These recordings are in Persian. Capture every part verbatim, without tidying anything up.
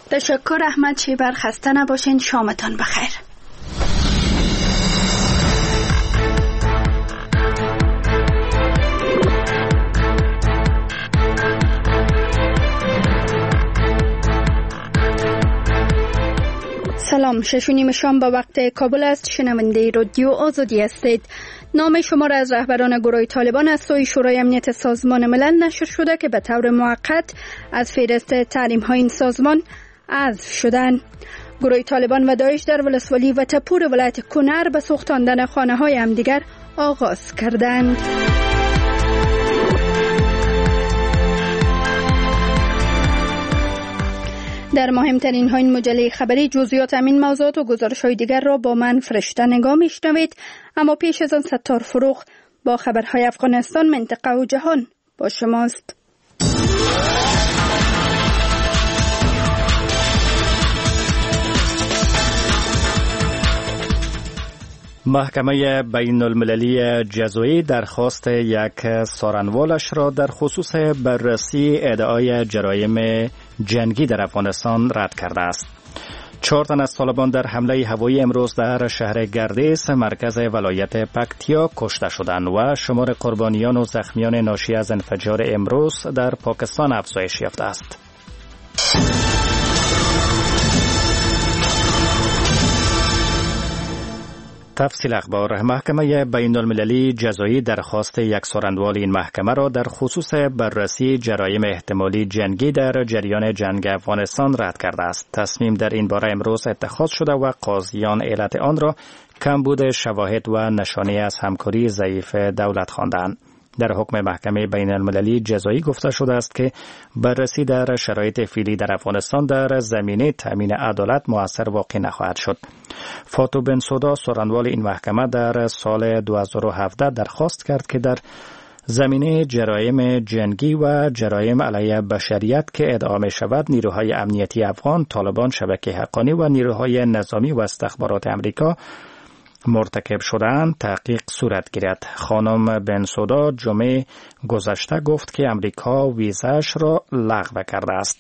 تشکر احمد شیبر، خسته نباشین، شامتان بخیر. سلام، شش و نیم شام به وقت کابل است. شنونده رادیو آزادی هستید. نام شمار از رهبران گروه طالبان از سوی شورای امنیت سازمان ملل نشر شده که به طور موقت از فهرست تحریم های این سازمان حذف شدند. گروه طالبان و داعش در ولسوالی و تپور ولایت کنر به سوختاندن خانه های همدیگر آغاز کردند. در مهمترین های مجله خبری جزئیات همین موضوعات و گزارش های دیگر را با من فرشته نگاه میشنوید. اما پیش از آن ستار فروغ با خبرهای افغانستان، منطقه و جهان با شماست. محکمه بین المللی جزایی درخواست یک سارنوالش را در خصوص بررسی ادعای جرایم جنگی در افغانستان رد کرده است. چهار تن از طالبان در حمله هوایی امروز در شهر گردیس مرکز ولایت پکتیا کشته شدند و شمار قربانیان و زخمیان ناشی از انفجار امروز در پاکستان افزایش یافته است. تفصیل اخبار. محکمه بین المللی جزایی درخواست یک سارنوال این محکمه را در خصوص بررسی جرایم احتمالی جنگی در جریان جنگ افغانستان رد کرده است. تصمیم در این باره امروز اتخاذ شده و قاضیان علت آن را کمبود شواهد و نشانه از همکاری ضعیف دولت خواندند. در حکم محکمه بین المللی جزایی گفته شده است که بررسی در شرایط فعلی در افغانستان در زمینه تامین عدالت مؤثر واقع نخواهد شد. فاتو بنسودا سارنوال این محکمه در سال دو هزار و هفده درخواست کرد که در زمینه جرایم جنگی و جرایم علیه بشریت که ادعا می شود نیروهای امنیتی افغان، طالبان، شبکه حقانی و نیروهای نظامی و استخبارات امریکا مرتکب شدن تحقیق صورت گیرد. خانم بنسودا جمعه گذشته گفت که امریکا ویزاش را لغو کرده است.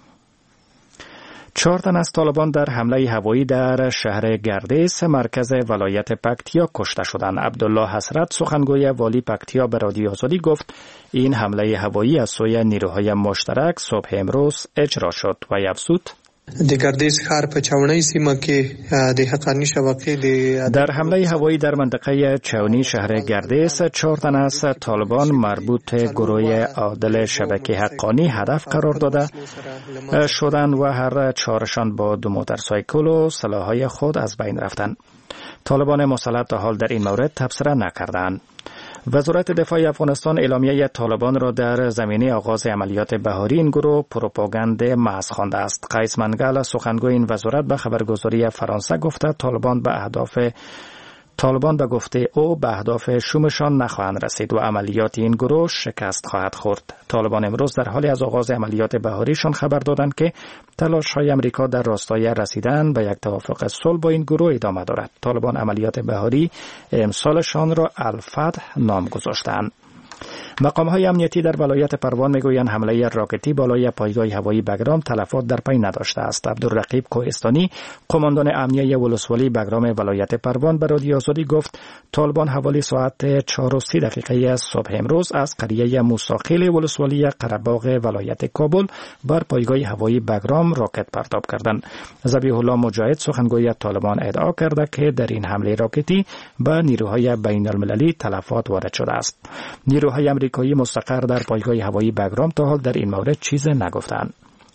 چهار تن از طالبان در حمله هوایی در شهر گردیس مرکز ولایت پکتیا کشته شدند. عبدالله حسرت سخنگوی والی پکتیا به رادیو آزادی گفت این حمله هوایی از سوی نیروهای مشترک صبح امروز اجرا شد و افزود د ګردیز ښار په چاونۍ سیمه کې د حقانی شبکه د در حمله هوایی در منطقه چاونی شهر گردیز چهار تن از طالبان مربوط گروه عادل شبکه حقانی هدف قرار داده شدند و هر چهارشان با دو موتورسایکل و سلاح‌های خود از بین رفتند. طالبان مسلح تا حال در این مورد تبصره نکردند. وزارت دفاع افغانستان اعلامیه طالبان را در زمینه آغاز عملیات بهاری این گروه پروپاگاند محض خوانده است. قیس منگل سخنگوی این وزارت به خبرگزاری فرانسه گفته طالبان به اهداف طالبان به گفته او به اهداف شومشان نخواهند رسید و عملیات این گروه شکست خواهد خورد. طالبان امروز در حالی از آغاز عملیات بهاریشان خبر دادند که تلاش‌های امریکا در راستای رسیدن به یک توافق صلح با این گروه ادامه دارد. طالبان عملیات بهاری امسالشان را الفتح نام گذاشتند. مقام‌های امنیتی در ولایت پروان میگویند حمله راکتی بالای پایگاه هوایی بگرام تلفات در پی نداشته است. عبدالرقیب کوهستانی قماندان امنیه ولسوالی بگرام ولایت پروان به رادیو آزادی گفت طالبان حوالی ساعت چهار و سی دقیقه صبح امروز از قریه موساخیل ولسوالی قره‌باغ ولایت کابل بر پایگاه هوایی بگرام راکت پرتاب کردند. ذبیح الله مجاهد سخنگوی طالبان ادعا کرده که در این حمله راکتی به نیروهای بین المللی تلفات وارد شده است. نیروهای امریکایی مستقر در پایگاه هوایی بگرام تا حال در این مورد چیز نگفتند.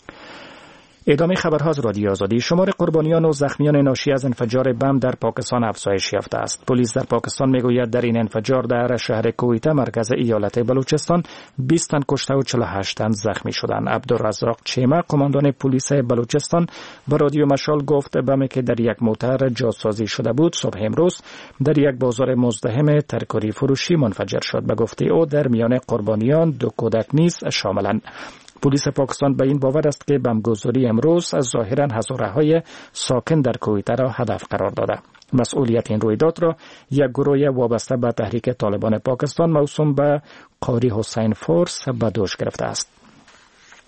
ادامه خبرها از رادیو آزادی. شمار قربانیان و زخمیان ناشی از انفجار بم در پاکستان افزایش یافته است. پلیس در پاکستان میگوید در این انفجار در شهر کویته مرکز ایالت بلوچستان بیست تن کشته و چهل و هشت تن زخمی شدند. عبدالرزاق چیمه قماندان پلیس بلوچستان به رادیو مشال گفت بمی که در یک موتر جاسازی شده بود صبح امروز در یک بازار مزدحم ترکاری فروشی منفجر شد. به گفته او در میان قربانیان دو کودک نیز شاملند. پلیس پاکستان به این باور است که بمبگذاری امروز از ظاهرا هزاره‌های ساکن در کویته را هدف قرار داده. مسئولیت این رویداد را یک گروه وابسته به تحریک طالبان پاکستان موسوم به قاری حسین فورس به دوش گرفته است.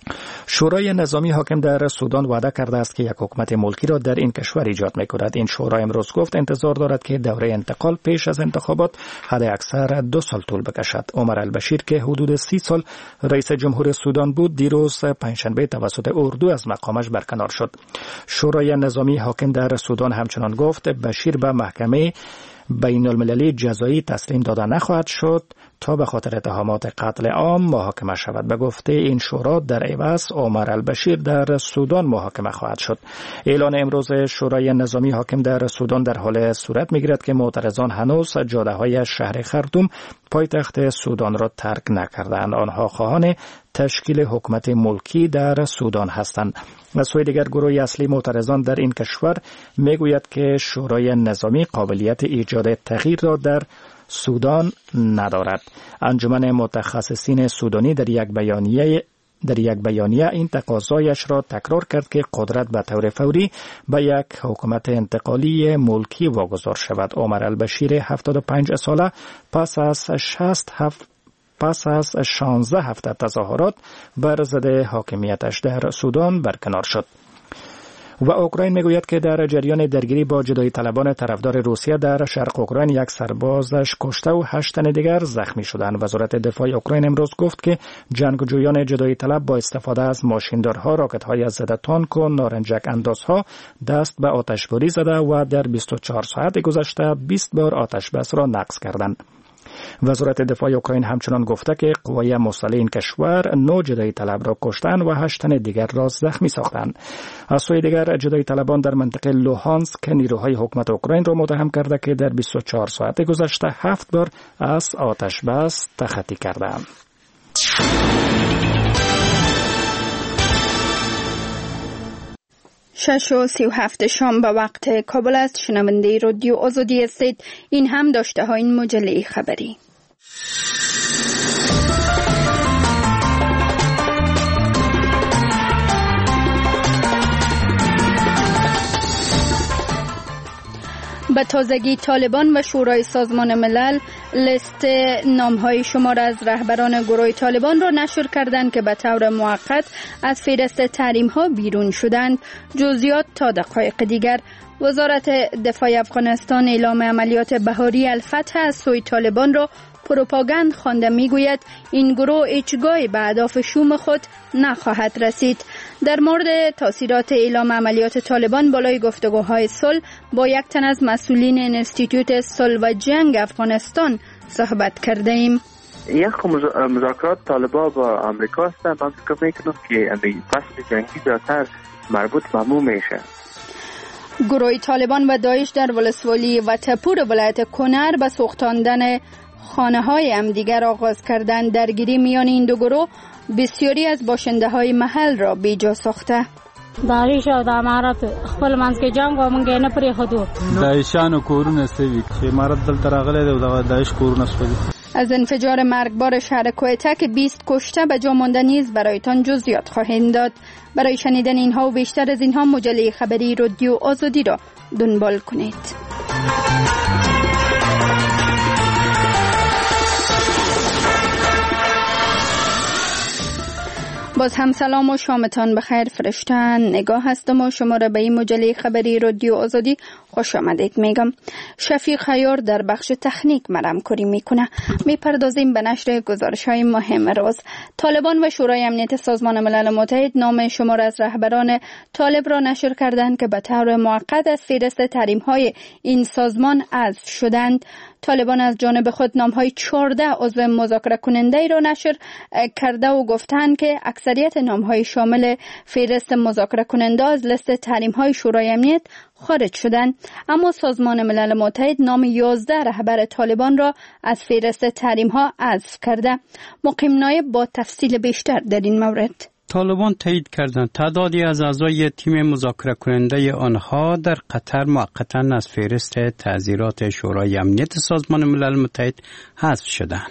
شورای نظامی حاکم در سودان وعده کرده است که یک حکومت ملکی را در این کشور ایجاد می‌کند. این شورا امروز گفت انتظار دارد که دوره انتقال پیش از انتخابات حداکثر دو سال طول بکشد. عمر البشیر که حدود سی سال رئیس جمهور سودان بود، دیروز پنجشنبه توسط اردو از مقامش برکنار شد. شورای نظامی حاکم در سودان همچنان گفت بشیر به محکمه بین المللی جزایی تسلیم داده نخواهد شد تا به خاطر اتهامات قتل عام محاکمه شود. به گفته این شورا در عوض عمر البشیر در سودان محاکمه خواهد شد. اعلان امروز شورای نظامی حاکم در سودان در حال صورت می‌گیرد که معترضان هنوز جاده‌های شهر خرطوم پایتخت سودان را ترک نکردند. آنها خواهان تشکیل حکومت ملکی در سودان هستند. از سوی دیگر گروه اصلی معترضان در این کشور میگوید که شورای نظامی قابلیت ایجاد تغییر را در سودان ندارد. انجمن متخصصین سودانی در یک بیانیه در یک بیانیه این تقاضایش را تکرار کرد که قدرت به طور فوری به یک حکومت انتقالی ملکی واگذار شود. عمر البشیر هفتاد و پنج ساله پس از شصت هفت پس از شانزده هفته تظاهرات بر ضد حاکمیتش در سودان برکنار شد. و اوکراین میگوید که در جریان درگیری با جدایی طلبان طرفدار روسیه در شرق اوکراین یک سربازش کشته و هشت تن دیگر زخمی شدند. وزارت دفاع اوکراین امروز گفت که جنگجویان جدایی طلب با استفاده از ماشیندارها، راکت‌های ضد تانک و نارنجک اندازها دست به آتشباری زده و در بیست و چهار ساعت گذشته بیست بار آتش بس را نقض کردند. وزارت دفاع اوکراین همچنان گفته که قوای مسلح این کشور نو جدایی طلب را کشتند و هشت تن دیگر را زخمی ساختند. از سوی دیگر جدایی طلبان در منطقه لوهانسک نیروهای حکومت اوکراین را متهم کرده که در بیست و چهار ساعت گذشته هفت بار از آتش بس تخطی کردند. شش و سی و هفت شام به وقت کابل است. شنونده رادیو آزادی هستید. این هم داشته ها این مجله خبری. به تازگی طالبان و شورای سازمان ملل لیست نام‌های شمار از رهبران گروه طالبان را نشر کردند که به طور موقت از فهرست تحریم‌ها بیرون شدند. جزئیات تا دقایق دیگر. وزارت دفاع افغانستان اعلام عملیات بهاری الفتح از سوی طالبان را پروپاگاند خوانده میگوید این گروه هیچگاه به اهداف شوم خود نخواهد رسید. در مورد تاثیرات اعلام عملیات طالبان بالای گفتگوهای صلح با یک تن از مسئولین انستیتوت صلح و جنگ افغانستان صحبت کرده ایم. یک مذاکرات طالبان با آمریکا است. من فکر میکنم که این فصل جنگی زیادتر مربوط به مو میشه. گروه طالبان و داعش در ولسوالی و تپور ولایت کنر به سوختاندن خانه های هم دیگر آغاز کردند. درگیری میان این دو گروه بسیاری از باشنده های محل را بیجا ساخته. داعش او د امارت خپل منځ کې جنگ او مونږ نه پرې خدو داعشانو کورونه سوي چې امارت دلته راغلي دی او داعش کورونه سوي. از انفجار مرگبار شهر کویته که بیست کشته به جا مانده نیز برایتان جزئیات خواهیم داد. برای شنیدن اینها و بیشتر از اینها مجله خبری رادیو آزادی را دنبال کنید. باز هم سلام و شامتان بخیر. فرشتن نگاه هستم و شما را به این مجله خبری رادیو آزادی خوش آمدید میگم. شفیق خیار در بخش تکنیک مرام کاری میکنه. میپردازیم به نشر گزارش های مهم روز. طالبان و شورای امنیت سازمان ملل متحد نام شمار از رهبران طالب را نشر کردند که به طور موقت از فهرست تحریم های این سازمان حذف شدند. طالبان از جانب خود نام‌های چهارده عضو مذاکره کننده را نشر کرده و گفتند که اکثریت نام‌های شامل فهرست مذاکره کننده از لیست تحریم‌های شورای امنیت خارج شدند. اما سازمان ملل متحد نام یازده رهبر طالبان را از فهرست تحریم‌ها حذف کرده. مقیم نایب با تفصیل بیشتر در این مورد. طالبان تایید کردند تعدادی از اعضای تیم مذاکره کننده آنها در قطر موقتا از فهرست تعزیرات شورای امنیت سازمان ملل متحد حذف شدند.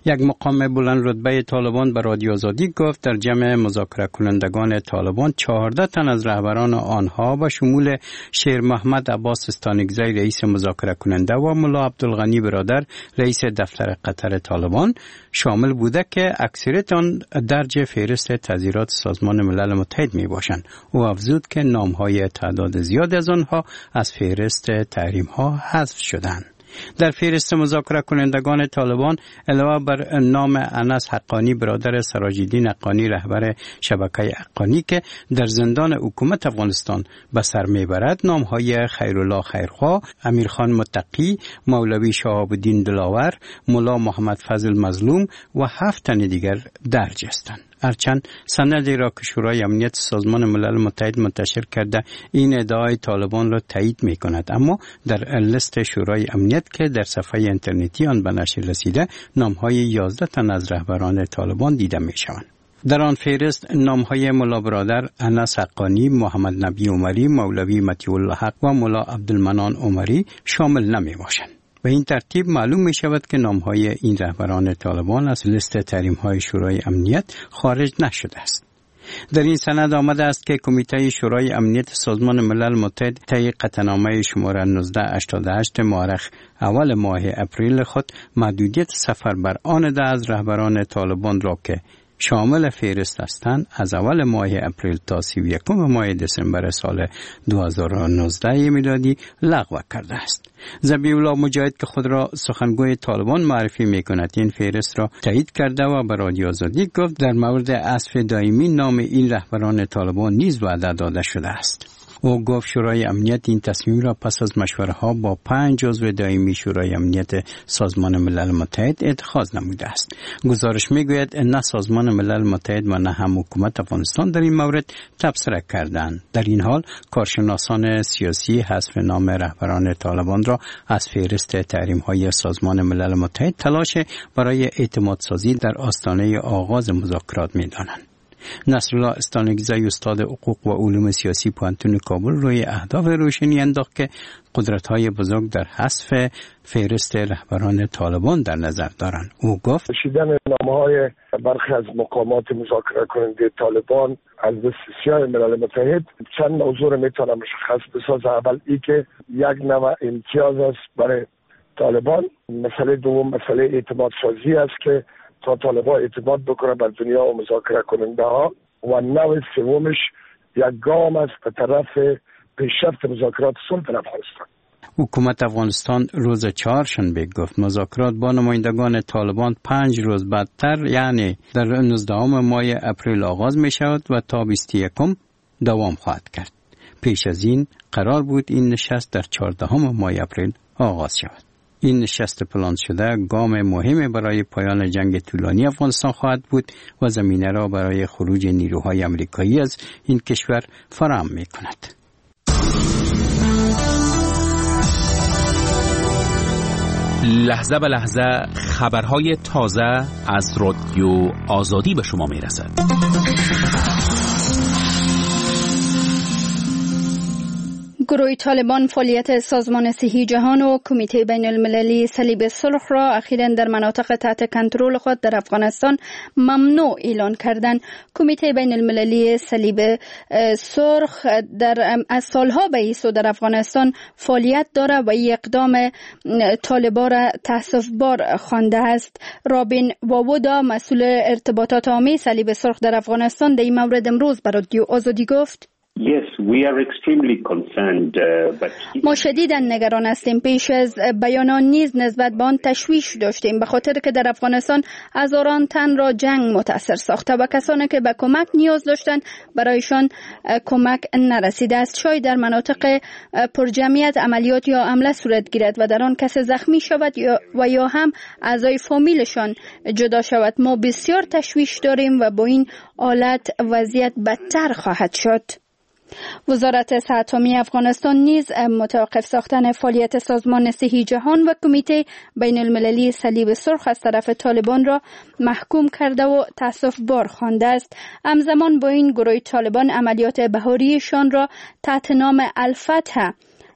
یک مقام بلند رتبه طالبان به رادیو آزادی گفت در جمع مذاکره کنندگان طالبان چهارده تن از رهبران آنها به شمول شیر محمد عباس استانگزی رئیس مذاکره کننده و ملا عبدالغنی برادر رئیس دفتر قطر طالبان شامل بوده که اکثریت آن درج فهرست تظاهرات سازمان ملل متحد می باشند. او افزود که نامهای تعداد زیاد از آنها از فهرست تحریم ها حذف شدند. در فهرست مذاکره کنندگان طالبان علاوه بر نام انس حقانی برادر سراج‌الدین حقانی رهبر شبکه حقانی که در زندان حکومت افغانستان به سر میبرد، نامهای خیرالله خیرخواه، امیرخان متقی، مولوی شهاب الدین دلاور، ملا محمد فضل مظلوم و هفت تن دیگر درج هستند. هرچند سندی را که شورای امنیت سازمان ملل متحد منتشر کرده این ادعای طالبان را تایید می کند، اما در لیست شورای امنیت که در صفحه اینترنتی آن به نشر رسیده نامهای یازده تن از رهبران طالبان دیده می شوند. در آن فهرست نامهای ملا برادر انس حقانی، محمد نبی عمری، مولوی مطیع الله حق و ملا عبدالمنان عمری شامل نمی باشند. به این ترتیب معلوم می شود که نامهای این رهبران طالبان از لیست تحریم‌های شورای امنیت خارج نشده است. در این سند آمده است که کمیته شورای امنیت سازمان ملل متحد طی قطعنامه شماره نوزده هشتاد و هشت مورخ اول ماه اپریل خود محدودیت سفر بر آن ده از رهبران طالبان را که شامل فهرست هستند از اول ماه اپریل تا سی و یکم ماه دسامبر سال دو هزار و نوزده میلادی لغو کرده است. ذبیح الله مجاهد که خود را سخنگوی طالبان معرفی میکند این فهرست را تایید کرده و به رادیو آزادی گفت در مورد حذف دائمی نام این رهبران طالبان نیز وعده داده شده است. او گفت شورای امنیت این تصمیم را پس از مشوره ها با پنج عضو دائمی شورای امنیت سازمان ملل متحد اتخاذ نموده است. گزارش میگوید نه سازمان ملل متحد و نه هم حکومت افغانستان در این مورد تبصره کردند. در این حال کارشناسان سیاسی حذف نام رهبران طالبان را از فهرست تحریم های سازمان ملل متحد تلاش برای اعتماد سازی در آستانه آغاز مذاکرات میدانند. نصرالله استانگزی استاد حقوق و علوم سیاسی پوهنتون کابل روی اهداف روشنی انداخت که قدرت‌های بزرگ در حذف فهرست رهبران طالبان در نظر دارند. او گفت کشیدن نامه‌های برخی از مقامات مذاکره کننده طالبان از دست سیاه ملل متحد چند موضوع میتونه مشخص بسازه. اول ای که یک نوع امتیاز است برای طالبان. مسئله دوم مسئله اعتماد سازی است که تا طالبان اعتماد بکنه بر دنیا و مذاکره کننده ها، و نوع سومش یک گام است به طرف پیشرفت مذاکرات صلح در افغانستان. حکومت افغانستان روز چهارشنبه گفت مذاکرات با نمایندگان طالبان پنج روز بعدتر یعنی در نوزدهم ماه اپریل آغاز می شود و تا بیست و یکم دوام خواهد کرد. پیش از این قرار بود این نشست در چهاردهم ماه اپریل آغاز شود. این نشست پلان شده گام مهمی برای پایان جنگ طولانی افغانستان خواهد بود و زمینه را برای خروج نیروهای آمریکایی از این کشور فراهم می کند. لحظه به لحظه خبرهای تازه از رادیو آزادی به شما می رسد. گروه طالبان فعالیت سازمان صحی جهان و کمیته بین المللی صلیب صلح را اخیراً در مناطق تحت کنترل خود در افغانستان ممنوع اعلان کردند. کمیته بین المللی صلیب سرخ در از سالها به ایسو در افغانستان فعالیت دارد و این اقدام طالبان را تأسف‌بار خوانده است. رابین واودا مسئول ارتباطات عامه صلیب سرخ در افغانستان در این مورد امروز به رادیو آزادی گفت: Yes, we are extremely concerned, uh, but... ما شدیداً نگران هستیم. پیش از بیانان نیز نسبت به آن تشویش داشتیم، به خاطر که در افغانستان هزاران تن را جنگ متاثر ساخته و کسانی که به کمک نیاز داشتند برایشان کمک نرسیده است. شاید در مناطق پرجمعیت عملیات یا حمله صورت گیرد و در آن کسی زخمی شود و یا هم اعضای فامیلشان جدا شود. ما بسیار تشویش داریم و با این حالت وضعیت بدتر خواهد شد. وزارت صحت عامه افغانستان نیز متوقف ساختن فعالیت سازمان صحی جهان و کمیته بین المللی صلیب سرخ از طرف طالبان را محکوم کرده و تأسف‌بار خوانده است. همزمان با این گروه طالبان عملیات بهاریشان را تحت نام الفتح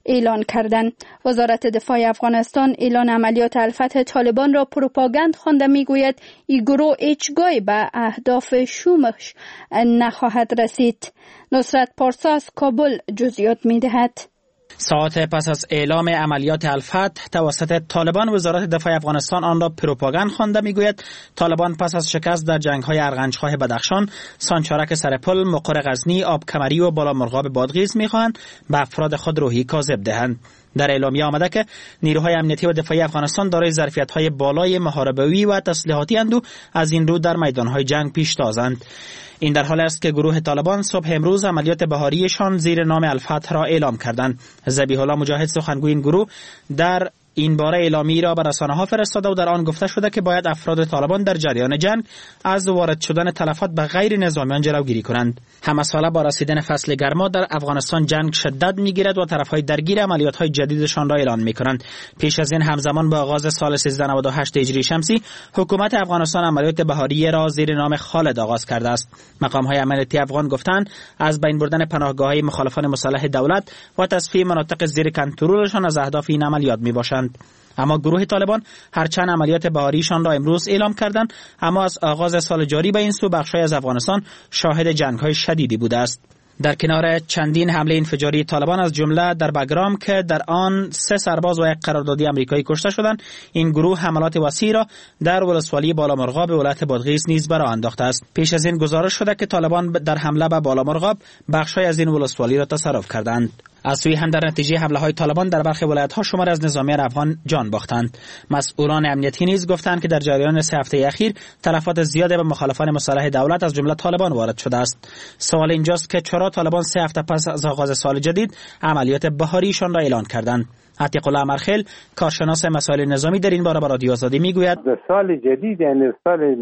اعلان کردند. وزارت دفاع افغانستان اعلان عملیات الفتح طالبان را پروپاگاند خوانده میگوید این گروه هیچگاه به اهداف شومش نخواهد رسید. نصرت پارسا از کابل جزئیات میدهد. ساعت پس از اعلام عملیات الفتح توسط طالبان، وزارت دفاع افغانستان آن را پروپاگاند خوانده میگوید طالبان پس از شکست در جنگ‌های ارغنجخواه بدخشان، سانچارک سرپل، مقر غزنی، آبکمری و بالامرغاب بادغیس می‌خواهند به افراد خود روحی کاذب دهند. در اعلامیه آمده که نیروهای امنیتی و دفاعی افغانستان دارای ظرفیت‌های بالای محاربه‌ای و تسلیحاتی اند و از این رو در میدان‌های جنگ پیشتازند. این در حال است که گروه طالبان صبح امروز عملیات بهاریشان زیر نام الفتح را اعلام کردند. ذبیح الله مجاهد سخنگوی این گروه در این باره اعلامی را به رسانه‌ها فرستاده و در آن گفته شده که باید افراد طالبان در جریان جنگ از وارد شدن تلفات به غیر نظامیان جلوگیری کنند. همساله با رسیدن فصل گرما در افغانستان جنگ شدت می‌گیرد و طرف‌های درگیر عملیات‌های جدیدشان را اعلان می‌کنند. پیش از این همزمان با آغاز سال سیزده نود و هشت هجری شمسی، حکومت افغانستان عملیات بهاری را زیر نام خالد آغاز کرده است. مقام‌های امنیتی افغان گفتند از بین بردن پناهگاه‌های مخالفان مسلح دولت و تصفیه مناطق زیر کنترلشان از اهداف این عملیات می‌باشند. اما گروه طالبان هرچند عملیات بهاریشان را امروز اعلام کردند، اما از آغاز سال جاری به این سو بخش‌های از افغانستان شاهد جنگ‌های شدیدی بوده است. در کنار چندین حمله انفجاری طالبان از جمله در بگرام که در آن سه سرباز و یک قراردادی آمریکایی کشته شدند، این گروه حملات وسیع را در ولسوالی بالامرغاب ولایت بادغیس نیز برآ انداخته است. پیش از این گزارش شده که طالبان در حمله به بالامرغاب بخش‌های از این ولسوالی را تصرف کردند. از سوی هم در نتیجه حمله های طالبان در برخی ولایت‌ها شمار از نظامیان افغان جان باختند. مسئولان امنیتی نیز گفتند که در جریان سه هفته اخیر تلفات زیادی به مخالفان مسلح دولت از جمله طالبان وارد شده است. سوال اینجاست که چرا طالبان سه هفته پس از آغاز سال جدید عملیات بهاریشان را اعلان کردند؟ عتیق الله مرخل، کارشناس مسائل نظامی، در این باره با رادیو آزادی میگوید در سال جدید یعنی سال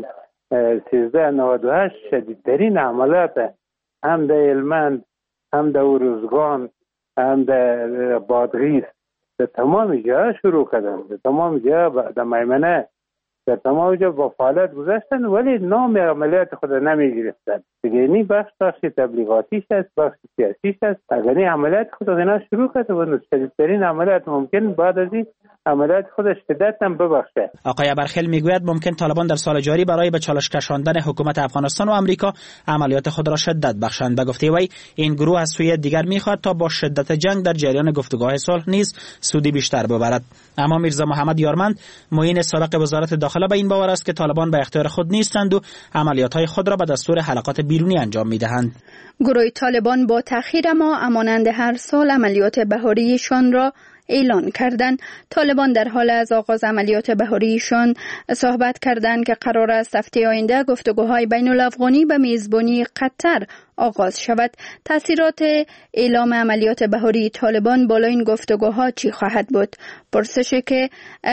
سیزده نود و هشت شدیدترین عملیات هم در هلمند، هم در ارزگان، هم در بادغیس در تمام جاها شروع کردن. در تمام جاها در میمنه در تمام جا با فعالیت گذاشتن، ولی نام عملیات خود نمی گرفتن. دیگه این بخش بخش تبلیغاتیش است، بخش سیاسیش است. اگر این عملیات خود اینا شروع کرده و شدیدترین عملیات ممکن بعد از این عملیات خودش شدت هم ببخشه. آقای برخل میگوید ممکن طالبان در سال جاری برای به چالش کشاندن حکومت افغانستان و آمریکا عملیات خود را شدت بخشند. به گفته وی این گروه از سوی دیگر میخواد تا با شدت جنگ در جریان گفتگوهای صلح نیز سودی بیشتر ببرد. اما میرزا محمد یارمند، معین سابق وزارت داخله، به این باور است که طالبان به اختیار خود نیستند و عملیات‌های خود را به دستور حلقات بیرونی انجام میدهند. گروه طالبان با تأخیر اما همانند هر سال عملیات بهاریشان را اعلان کردند. طالبان در حال از آغاز عملیات بهاریشان صحبت کردند که قرار است هفته آینده گفتگوهای بین الافغانی به میزبانی قطر آغاز شود. تاثیرات اعلام عملیات بهاری طالبان بالا این گفتگوها چی خواهد بود؟ پرسشی که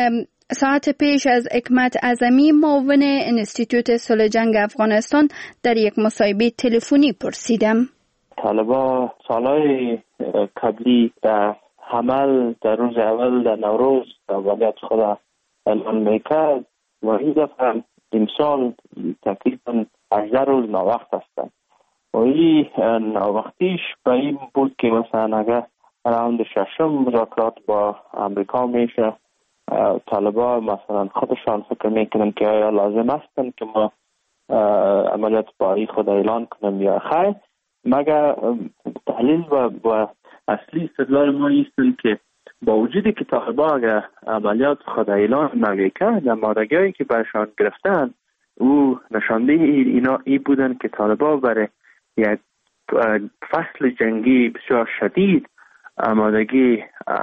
ساعت پیش از حکمت اعظمی، معاون انستیتوت صلح جنگ افغانستان، در یک مصاحبه تلفنی پرسیدم. طالبان سالهای قبلی در حمل در روز اول در نوروز عملیات خود اعلان میکرد و این دفعه امسال تقریبا هجده روز ناوقت هستند و این ناوقتیش به این بود که مثلا اگر راوند ششم مذاکرات با امریکا میشه، طالبان مثلا خودشان فکر میکنن که آیا لازم هستن که ما عملیات بهاری خود اعلان کنیم یا خیر، مگر دلیل و, و اصلی استدلال ما ایستن که با وجودی که طالبان اگر عملیات خود اعلان نمیکرد، آمادگی‌هایی که برشان گرفتن او نشانده اینا ای بودن که طالبان برای یک فصل جنگی بسیار شدید آمادگی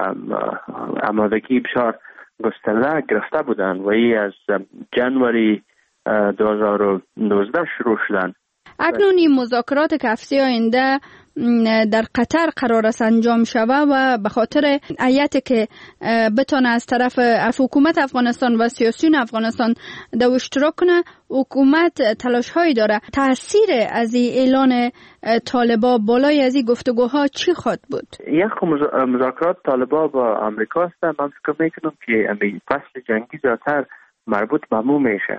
آمادگی بسیار گسترده گرفته بودن و ای از جنوری دو هزار و نوزده شروع شدن. اکنون این مذاکرات که هفته آینده در قطر قرار است انجام شود و به خاطر هیئتی که بتونه از طرف حکومت افغانستان و سیاسیون افغانستان در اشتراک کنه، حکومت تلاش هایی داره. تاثیر از این اعلان طالبا بالای از این گفتگوها چی خواهد بود؟ یک مذاکرات طالبا با آمریکا است. من فکر میکنم که این فصل جنگی زیادتر مربوط به مو میشه.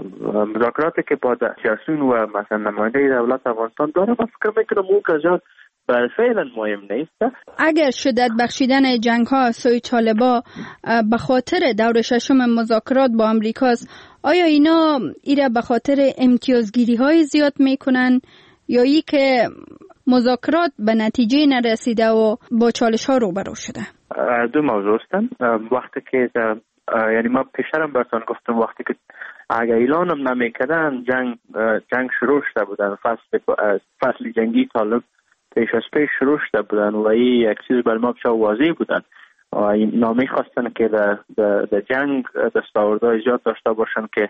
مذاکراتی که با سیاسیون و مثلا نماینده دولت افغانستان داره، من فکر میکنم اون که زیاد برای فعلا مهم نیست. اگر شدت بخشیدن جنگ ها از سوی طالبان به خاطر دور ششم مذاکرات با امریکاست، آیا اینا ایره به خاطر امتیازگیری های زیاد میکنن یا ای که مذاکرات به نتیجه نرسیده و با چالش ها روبرو شده؟ دو موضوع هستن. وقتی که یعنی ما پیشترم براتون گفتم وقتی که اگر اعلانم نمیکردن جنگ جنگ شروع شده بودن، فصل فصل جنگی طالب پیش از پیش شروع شده بودن و این یک چیز بر ما بسیار واضح بودن. اینا میخواستن که در, در, در جنگ دستاوردهای زیاد داشته باشن که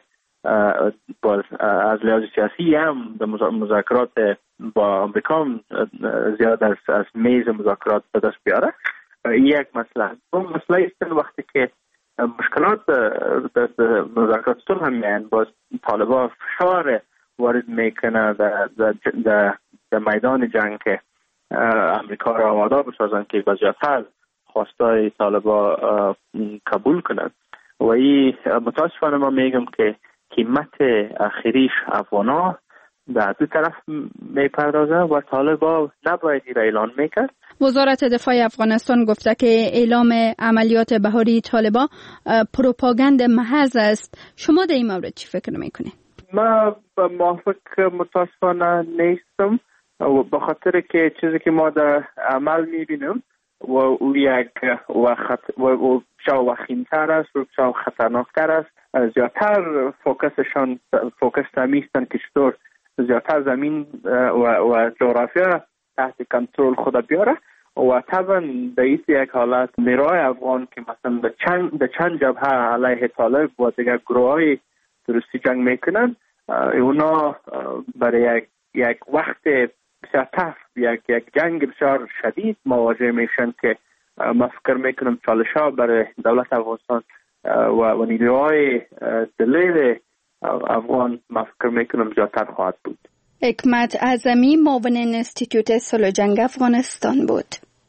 از لحاظ سیاسی هم در مذاکرات با امریکا زیاد از, از میز مذاکرات به دست بیاره. این یک مسئله. دو مسئله است وقتی که مشکلات در مذاکرات صلح هم میان، باز طالبان فشار وارد میکنه در, در, در, در میدان جنگ که امریکا را آماده بسازن که بزیادتر خواستای طالبان قبول کنند. و این متاسفانه ما میگم که قیمت اخیریش افغانا در دو طرف میپردازه و طالبان نباید این را اعلان میکرد. وزارت دفاع افغانستان گفته که اعلام عملیات بهاری طالبان پروپاگاند محض است. شما در این مورد چی فکر میکنید؟ ما موافق متاسفانه نیستم، به خاطر که چیزی که ما در عمل میبینیم و او یک و بسیار وخیمتر است و بسیار خطرناکتر است. زیادتر فوکسشان فوکس تمیستن که چطور زیادتر زمین و, و جغرافیا تحت کنترل خود بیاره و طبعا در این یک حالت نیروهای افغان که مثلا در چند, در چند جبهه علیه طالب و دیگر گروه های درستی جنگ میکنن، اونا برای یک, یک وقت بسیار تف یک, یک جنگ بسیار شدید مواجه میشن که ما فکر میکنم چالش ها برای دولت افغانستان و, و نیروهای دلیل افغان ما فکر میکنم زیادتر خواهد بود. حکمت اعظمی، معاون انستیتوت صلح جنگ افغانستان بود.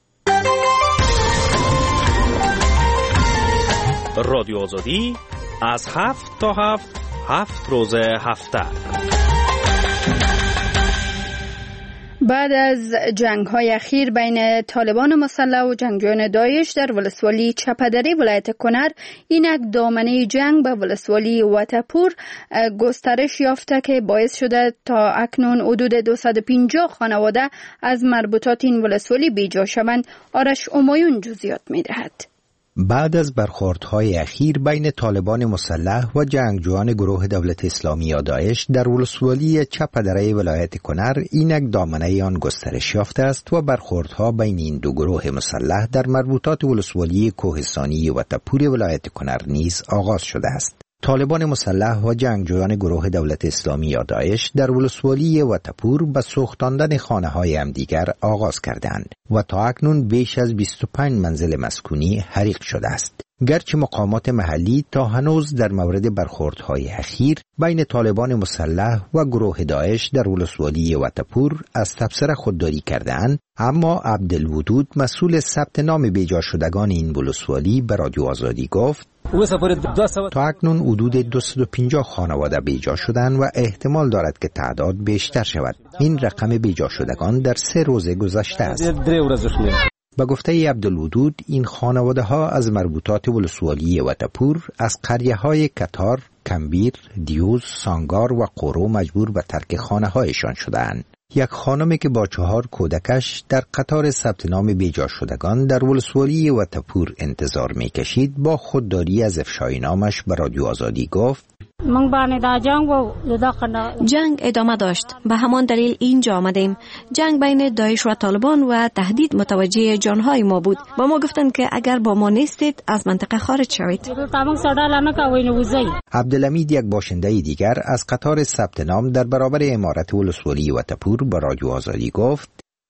رادیو آزادی از هفت تا هفت هفت روز هفته. بعد از جنگ‌های اخیر بین طالبان مسلح و جنگجویان داعش در ولسوالی چپدری ولایت کنر، اینک دامنه جنگ به ولسوالی واتپور گسترش یافته که باعث شده تا اکنون حدود دویست و پنجاه خانواده از مربوطات این ولسوالی بیجا شوند. آرش امایون جزئیات می‌دهد. بعد از برخوردهای اخیر بین طالبان مسلح و جنگجویان گروه دولت اسلامی یا داعش در ولسوالی چپدره ولایت کنر، اینک دامنه آن گسترش یافته است و برخوردها بین این دو گروه مسلح در مربوطات ولسوالی کوهستانی و تپور ولایت کنر نیز آغاز شده است. طالبان مسلح و جنگجویان گروه دولت اسلامی یا داعش در ولسوالی واتپور به سوختاندن خانه‌های همدیگر آغاز کردند و تا اکنون بیش از بیست و پنج منزل مسکونی حریق شده است. گرچه مقامات محلی تا هنوز در مورد برخوردهای اخیر بین طالبان مسلح و گروه داعش در ولسوالی واتپور از تبصره خودداری کردند، اما عبدالودود مسئول ثبت نام بیجا شدگان این ولسوالی به رادیو آزادی گفت تا اکنون حدود دویست و پنجاه خانواده بیجا شدند و احتمال دارد که تعداد بیشتر شود. این رقم بیجا شدگان در سه روز گذشته است. با گفته عبدالودود، این خانواده ها از مربوطات ولسوالی واتپور از قریه های کتار، کمبیر، دیوز، سانگار و قورو مجبور به ترک خانه هایشان شدند. یک خانمی که با چهار کودکش در قطار ثبت نام بیجا شدگان در ولسوالی واتپور انتظار می کشید، با خودداری از افشای نامش به رادیو آزادی گفت جنگ ادامه داشت. به همان دلیل اینجا آمدیم. جنگ بین داعش و طالبان و تهدید متوجه جانهای ما بود. با ما گفتند که اگر با ما نیستید از منطقه خارج شوید. عبدالحمید، یک باشنده دیگر از قطار ثبت نام در برابر امارت ولسوالی واتپور به رادیو آزادی گفت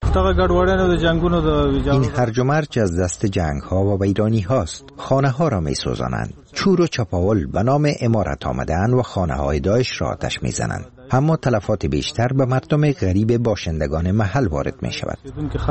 این هرج و مرج از دست جنگ ها و ویرانی هاست. خانه ها را می سوزانند. چور و چپاول به نام امارت آمدن و خانه های داعش را آتش می زنند. اما تلفات بیشتر به مردم غریب باشندگان محل وارد می شود.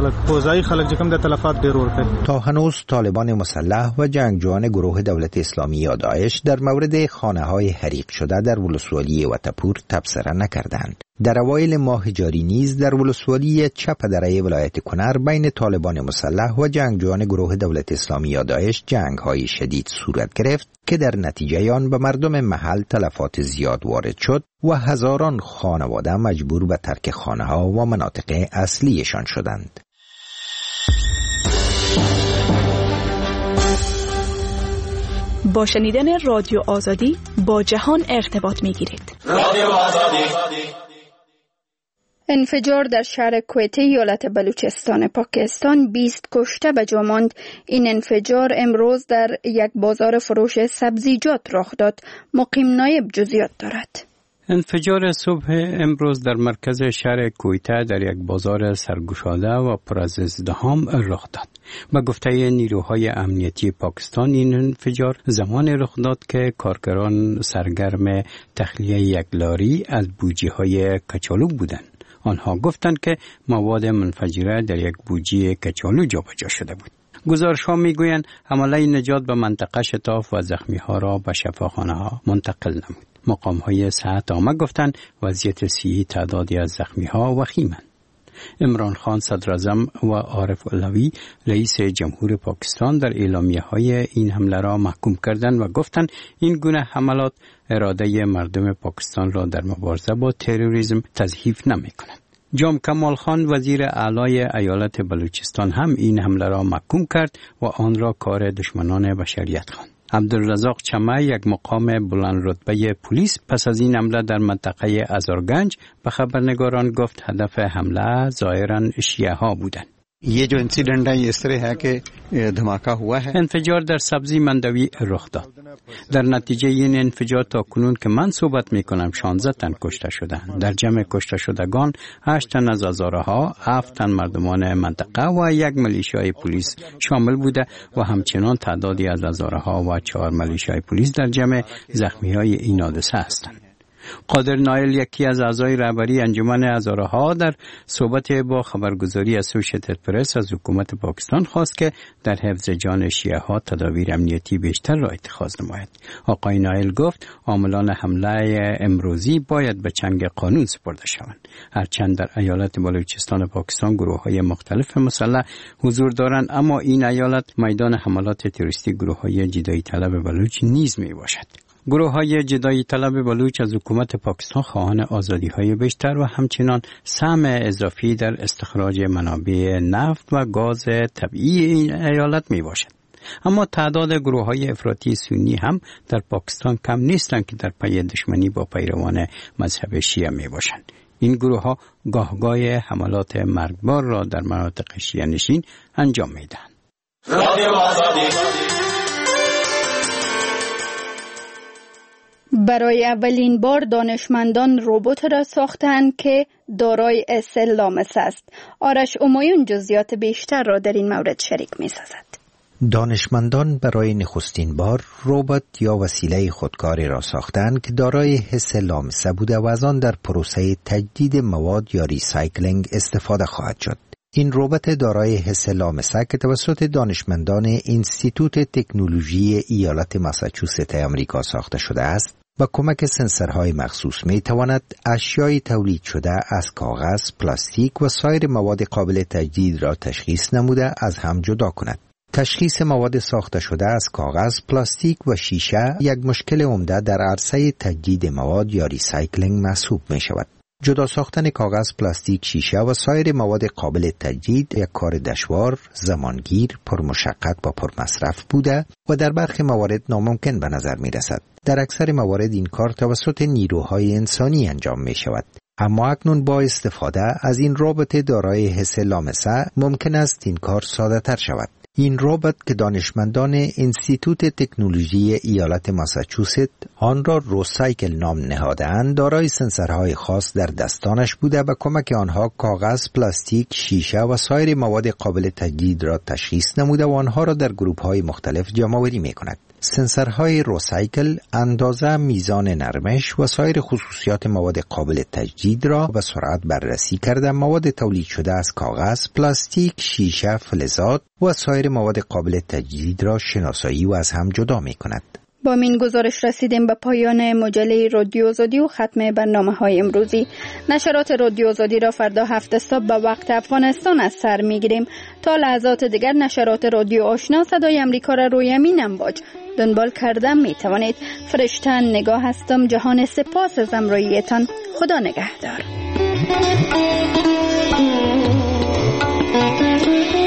تا هنوز طالبان مسلح و جنگجویان گروه دولت اسلامی یا داعش در مورد خانه های حریق شده در ولسوالی واتپور تبصره نکردند. در اوایل ماه جاری نیز در ولسوالی چپدره ولایت کنر بین طالبان مسلح و جنگجویان گروه دولت اسلامی یا داعش جنگ‌های شدید صورت گرفت که در نتیجه آن به مردم محل تلفات زیاد وارد شد و هزاران خانواده مجبور به ترک خانه‌ها و مناطق اصلیشان شدند. با شنیدن رادیو آزادی با جهان ارتباط می‌گیرید. رادیو آزادی. انفجار در شهر کویته ایالت بلوچستان پاکستان بیست کشته به جا ماند. این انفجار امروز در یک بازار فروش سبزیجات رخ داد. مقیم نایب جزئیات دارد. انفجار صبح امروز در مرکز شهر کویته در یک بازار سرگشاده و پر از ازدحام رخ داد. به گفته نیروهای امنیتی پاکستان این انفجار زمان رخ داد که کارگران سرگرم تخلیه یک لاری از بوجی‌های کچالو بودند. آنها گفتند که مواد منفجره در یک بوجی کچالو جابجا شده بود. گزارش‌ها می‌گویند حمله نجات به منطقه شتاف و زخمی‌ها را به شفاخانه‌ها منتقل نمود. مقام‌های صحت عامه گفتند وضعیت صحی تعدادی از زخمی‌ها وخیمند. عمران خان صدراعظم و عارف علوی رئیس جمهور پاکستان در اعلامیه‌های این حمله را محکوم کردند و گفتند این گونه حملات اراده مردم پاکستان را در مبارزه با تروریسم تضعیف نمی‌کند. جام کمال خان وزیر اعلی ایالت بلوچستان هم این حمله را محکوم کرد و آن را کار دشمنان بشریت خواند. عبدالرزاق چمه یک مقام بلند رتبه پلیس پس از این حمله در منطقه ازارگنج به خبرنگاران گفت هدف حمله ظاهراً شیعه ها بودند. ये जो इंसिडेंट है ये इस तरह है कि धमाका हुआ है. انفجار در سبزی مندوی رخ داد. در نتیجه این انفجار تا کنون که من صحبت می کنم شانزده تن کشته شدند. در جمع کشته شدگان هشت تن از هزارها، هفت تن مردمان منطقه و یک ملیشیای پلیس شامل بوده و همچنان تعدادی از هزارها و چهار ملیشیای پلیس در جمع زخمی‌های این حادثه هستند. قادر نایل یکی از اعضای رهبری انجمن هزارها در صحبت با خبرگزاری اسوسییتد پرس از حکومت پاکستان خواست که در حفظ جان شیعه ها تدابیر امنیتی بیشتر را اتخاذ نماید. آقای نایل گفت عاملان حمله امروزی باید به چنگ قانون سپرده شوند. هرچند در ایالت بلوچستان پاکستان گروه‌های مختلف مسلح حضور دارند اما این ایالت میدان حملات تروریستی گروه‌های جدایی طلب بلوچ نیز میباشد. گروه‌های جدایی طلب بلوچ از حکومت پاکستان خواهان آزادی‌های بیشتر و همچنان سهم اضافی در استخراج منابع نفت و گاز طبیعی این ایالت میباشد. اما تعداد گروه‌های افراطی سنی هم در پاکستان کم نیستند که در پی دشمنی با پیروان مذهب شیعه میباشند. این گروه‌ها گاهگاه حملات مرگبار را در مناطق شیعه نشین انجام میدهند. رادیو آزادی. برای اولین بار دانشمندان ربات را ساختند که دارای اصل لامس است. آرش امایون جزئیات بیشتر را در این مورد شریک می سازد. دانشمندان برای نخستین بار ربات یا وسیله خودکاری را ساختند که دارای حس لامسه بوده و از آن در پروسه تجدید مواد یا ریسایکلینگ استفاده خواهد شد. این ربات دارای حس لامسه که توسط دانشمندان انستیتوت تکنولوژی ایالت ماساچوست آمریکا ساخته شده است با کمک سنسورهای مخصوص می تواند اشیای تولید شده از کاغذ، پلاستیک و سایر مواد قابل تجدید را تشخیص نموده از هم جدا کند. تشخیص مواد ساخته شده از کاغذ، پلاستیک و شیشه یک مشکل عمده در عرصه تجدید مواد یا ریسایکلینگ محسوب می شود. جدا ساختن کاغذ، پلاستیک، شیشه و سایر مواد قابل تجدید یک کار دشوار، زمانگیر، پرمشقت و پرمصرف بوده و در برخی موارد ناممکن به نظر می رسد. در اکثر موارد این کار توسط نیروهای انسانی انجام می شود. اما اکنون با استفاده از این ربات دارای حس لامسه ممکن است این کار ساده تر شود. این ربات که دانشمندان انستیتوت تکنولوژی ایالت ماساچوست آن را روسایکل نام نهاده‌اند دارای سنسورهای خاص در دستانش بوده و کمک آنها کاغذ، پلاستیک، شیشه و سایر مواد قابل تجدید را تشخیص نموده و آنها را در گروه‌های مختلف جمع‌آوری می‌کند. سنسورهای روسایکل اندازه، میزان نرمش و سایر خصوصیات مواد قابل تجدید را به سرعت بررسی کرده مواد تولید شده از کاغذ، پلاستیک، شیشه، فلزات و سایر مواد قابل تجدید را شناسایی و از هم جدا می کند. با این گزارش رسیدیم به پایان مجله رادیو آزادی و ختم برنامه های امروزی. نشرات رادیو آزادی را فردا هفت صبح به وقت افغانستان از سر میگیریم. تا لحظات دیگر نشرات رادیو آشنا صدای امریکا را روی امین امواج دنبال کردن می توانید. فرشتن نگاه هستم. جهان سپاس از همراهیتان. خدا نگهدار.